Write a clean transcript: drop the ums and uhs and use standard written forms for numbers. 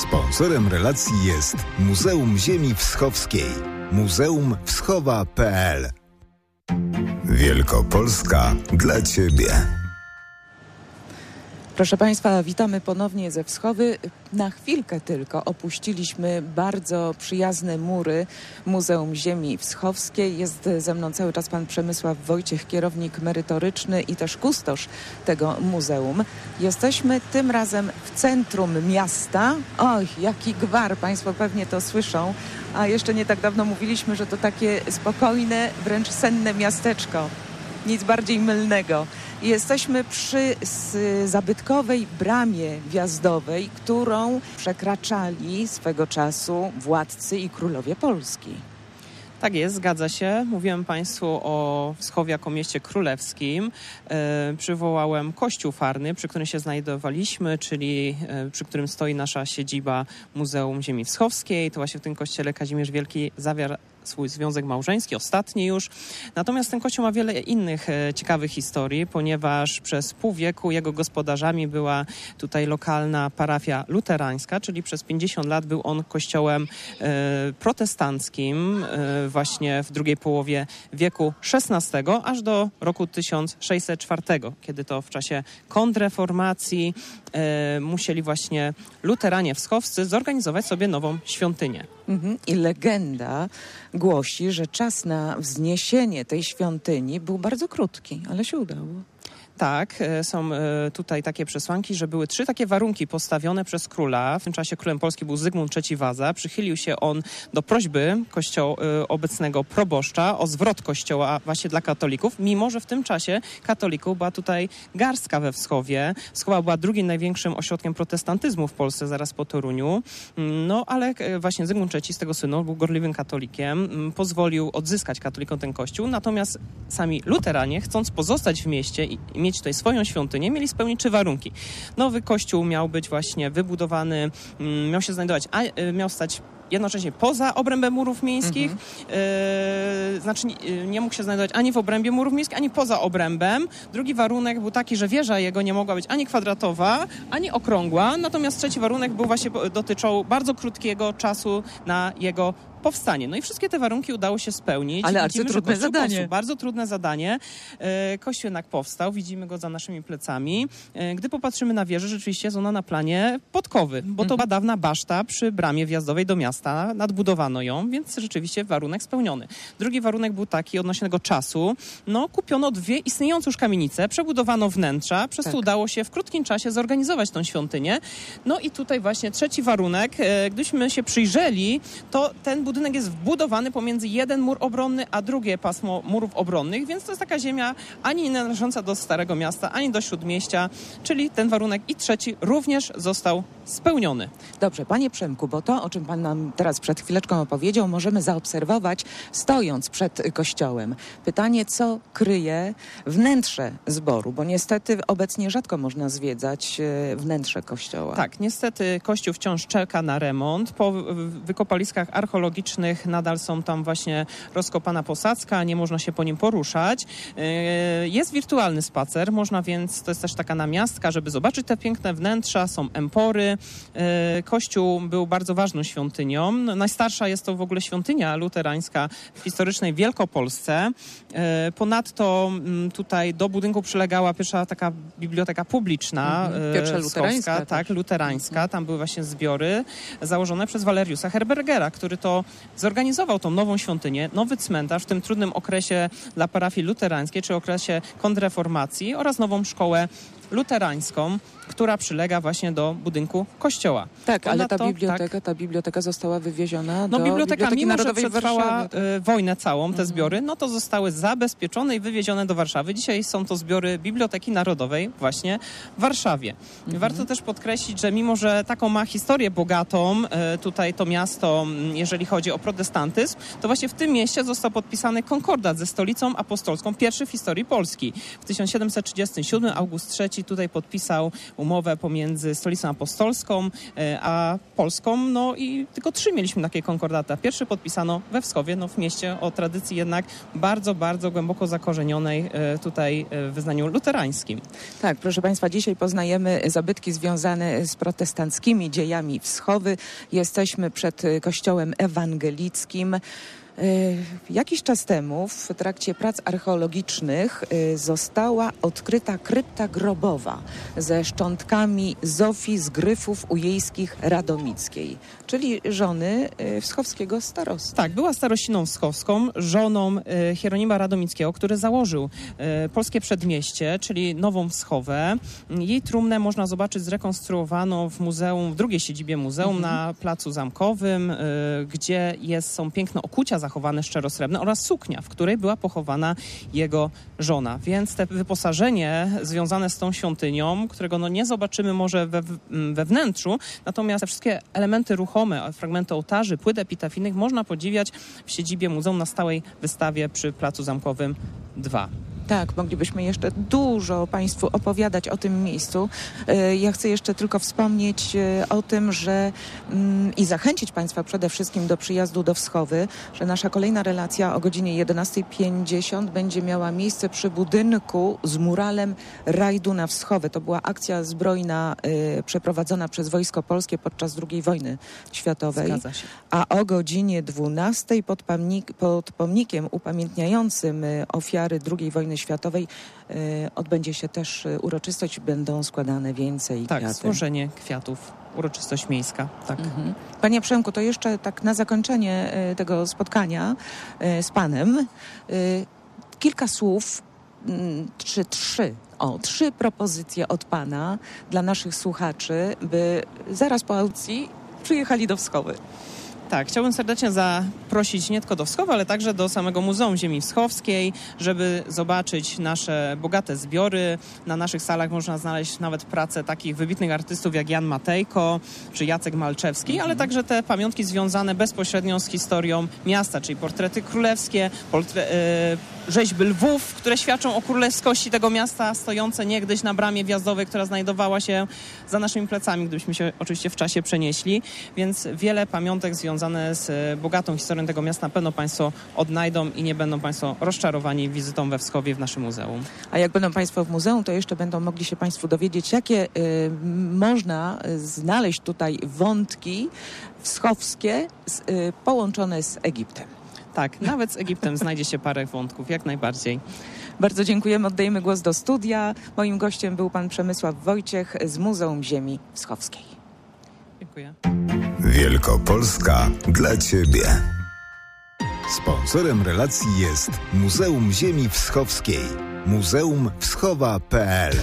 Sponsorem relacji jest Muzeum Ziemi Wschowskiej. muzeumwschowa.pl. Wielkopolska dla Ciebie. Proszę Państwa, witamy ponownie ze Wschowy. Na chwilkę tylko opuściliśmy bardzo przyjazne mury Muzeum Ziemi Wschowskiej. Jest ze mną cały czas pan Przemysław Wojciech, kierownik merytoryczny i też kustosz tego muzeum. Jesteśmy tym razem w centrum miasta. Oj, jaki gwar, Państwo pewnie to słyszą. A jeszcze nie tak dawno mówiliśmy, że to takie spokojne, wręcz senne miasteczko. Nic bardziej mylnego. Jesteśmy przy zabytkowej bramie wjazdowej, którą przekraczali swego czasu władcy i królowie Polski. Tak jest, zgadza się. Mówiłem Państwu o Wschowie jako mieście królewskim. Przywołałem kościół farny, przy którym się znajdowaliśmy, czyli przy którym stoi nasza siedziba Muzeum Ziemi Wschowskiej. To właśnie w tym kościele Kazimierz Wielki zawarł swój związek małżeński, ostatni już. Natomiast ten kościół ma wiele innych ciekawych historii, ponieważ przez pół wieku jego gospodarzami była tutaj lokalna parafia luterańska, czyli przez 50 lat był on kościołem protestanckim właśnie w drugiej połowie wieku XVI, aż do roku 1604, kiedy to w czasie kontrreformacji musieli właśnie luteranie wschowscy zorganizować sobie nową świątynię. I legenda głosi, że czas na wzniesienie tej świątyni był bardzo krótki, ale się udało. Tak, są tutaj takie przesłanki, że były 3 takie warunki postawione przez króla. W tym czasie królem Polski był Zygmunt III Waza. Przychylił się on do prośby obecnego proboszcza o zwrot kościoła właśnie dla katolików, mimo że w tym czasie katolików była tutaj garstka we Wschowie. Wschowa była drugim największym ośrodkiem protestantyzmu w Polsce, zaraz po Toruniu. No ale właśnie Zygmunt III z tego synu był gorliwym katolikiem, pozwolił odzyskać katolikom ten kościół. Natomiast sami luteranie, chcąc pozostać w mieście i mieć tutaj swoją świątynię, mieli spełnić 3 warunki. Nowy kościół miał być właśnie wybudowany, miał się znajdować, miał stać jednocześnie poza obrębem murów miejskich, znaczy nie mógł się znajdować ani w obrębie murów miejskich, ani poza obrębem. Drugi warunek był taki, że wieża jego nie mogła być ani kwadratowa, ani okrągła, natomiast trzeci warunek był właśnie dotyczył bardzo krótkiego czasu na jego powstanie. No i wszystkie te warunki udało się spełnić. Ale arcytrudne zadanie. Bardzo trudne zadanie. Kościół jednak powstał, widzimy go za naszymi plecami. Gdy popatrzymy na wieżę, rzeczywiście jest ona na planie podkowy, bo to była dawna baszta przy bramie wjazdowej do miasta. Nadbudowano ją, więc rzeczywiście warunek spełniony. Drugi warunek był taki odnośnie tego czasu. No, kupiono 2 istniejące już kamienice, przebudowano wnętrza, przez to udało się w krótkim czasie zorganizować tą świątynię. No i tutaj właśnie trzeci warunek. Gdyśmy się przyjrzeli, to ten budynek jest wbudowany pomiędzy jeden mur obronny, a drugie pasmo murów obronnych, więc to jest taka ziemia ani nie należąca do Starego Miasta, ani do Śródmieścia, czyli ten warunek i trzeci również został spełniony. Dobrze, panie Przemku, bo to, o czym pan nam teraz przed chwileczką opowiedział, możemy zaobserwować stojąc przed kościołem. Pytanie, co kryje wnętrze zboru, bo niestety obecnie rzadko można zwiedzać wnętrze kościoła. Tak, niestety kościół wciąż czeka na remont. Po wykopaliskach archeologicznych nadal są tam właśnie rozkopana posadzka, nie można się po nim poruszać. Jest wirtualny spacer, można więc, to jest też taka namiastka, żeby zobaczyć te piękne wnętrza, są empory. Kościół był bardzo ważną świątynią. Najstarsza jest to w ogóle świątynia luterańska w historycznej Wielkopolsce. Ponadto tutaj do budynku przylegała pierwsza taka biblioteka publiczna. Pierwsza luterańska. Tak, luterańska. Tam były właśnie zbiory założone przez Waleriusa Herbergera, który to zorganizował tą nową świątynię, nowy cmentarz w tym trudnym okresie dla parafii luterańskiej, czy okresie kontrreformacji oraz nową szkołę luterańską, która przylega właśnie do budynku kościoła. Tak, ale ta biblioteka została wywieziona do biblioteka, mimo że przetrwała wojnę całą, te zbiory, no to zostały zabezpieczone i wywiezione do Warszawy. Dzisiaj są to zbiory Biblioteki Narodowej właśnie w Warszawie. Warto też podkreślić, że mimo że taką ma historię bogatą tutaj to miasto, jeżeli chodzi o protestantyzm, to właśnie w tym mieście został podpisany konkordat ze Stolicą Apostolską, pierwszy w historii Polski. W 1737 August III tutaj podpisał umowę pomiędzy Stolicą Apostolską a Polską, no i tylko 3 mieliśmy takie konkordata. Pierwszy podpisano we Wschowie, w mieście o tradycji jednak bardzo, bardzo głęboko zakorzenionej tutaj w wyznaniu luterańskim. Tak, proszę Państwa, dzisiaj poznajemy zabytki związane z protestanckimi dziejami Wschowy. Jesteśmy przed kościołem ewangelickim. Jakiś czas temu w trakcie prac archeologicznych została odkryta krypta grobowa ze szczątkami Zofii z Gryfów Ujejskich Radomickiej, czyli żony wschowskiego starosty. Tak, była starościną wschowską, żoną Hieronima Radomickiego, który założył polskie przedmieście, czyli Nową Wschowę. Jej trumnę można zobaczyć zrekonstruowaną w muzeum, w drugiej siedzibie muzeum na Placu Zamkowym, gdzie są piękne okucia zachowane szczerosrebrne oraz suknia, w której była pochowana jego żona. Więc te wyposażenie związane z tą świątynią, którego nie zobaczymy może we wnętrzu, natomiast te wszystkie elementy ruchome, fragmenty ołtarzy, płyt epitaficznych można podziwiać w siedzibie muzeum na stałej wystawie przy Placu Zamkowym 2. Tak, moglibyśmy jeszcze dużo Państwu opowiadać o tym miejscu. Ja chcę jeszcze tylko wspomnieć o tym, że i zachęcić Państwa przede wszystkim do przyjazdu do Wschowy, że nasza kolejna relacja o godzinie 11:50 będzie miała miejsce przy budynku z muralem Rajdu na Wschowę. To była akcja zbrojna przeprowadzona przez Wojsko Polskie podczas II wojny światowej. Zgadza się. A o godzinie 12:00 pod pomnikiem upamiętniającym ofiary II wojny światowej odbędzie się też uroczystość, będą składane więcej kwiaty. Tak, złożenie kwiatów, uroczystość miejska. Tak. Panie Przemku, to jeszcze tak na zakończenie tego spotkania z Panem kilka słów, trzy propozycje od Pana dla naszych słuchaczy, by zaraz po audycji przyjechali do Wschowy. Tak, chciałbym serdecznie zaprosić nie tylko do Wschowy, ale także do samego Muzeum Ziemi Wschowskiej, żeby zobaczyć nasze bogate zbiory. Na naszych salach można znaleźć nawet pracę takich wybitnych artystów jak Jan Matejko czy Jacek Malczewski, ale także te pamiątki związane bezpośrednio z historią miasta, czyli portrety królewskie, rzeźby lwów, które świadczą o królewskości tego miasta, stojące niegdyś na bramie wjazdowej, która znajdowała się za naszymi plecami, gdybyśmy się oczywiście w czasie przenieśli. Więc wiele pamiątek związanych z bogatą historią tego miasta na pewno Państwo odnajdą i nie będą Państwo rozczarowani wizytą we Wschowie w naszym muzeum. A jak będą Państwo w muzeum, to jeszcze będą mogli się Państwo dowiedzieć, jakie można znaleźć tutaj wątki wschowskie połączone z Egiptem. Tak, nawet z Egiptem znajdzie się parę wątków, jak najbardziej. Bardzo dziękujemy, oddajemy głos do studia. Moim gościem był pan Przemysław Wojciech z Muzeum Ziemi Wschowskiej. Dziękuję. Wielkopolska dla Ciebie. Sponsorem relacji jest Muzeum Ziemi Wschowskiej. muzeumwschowa.pl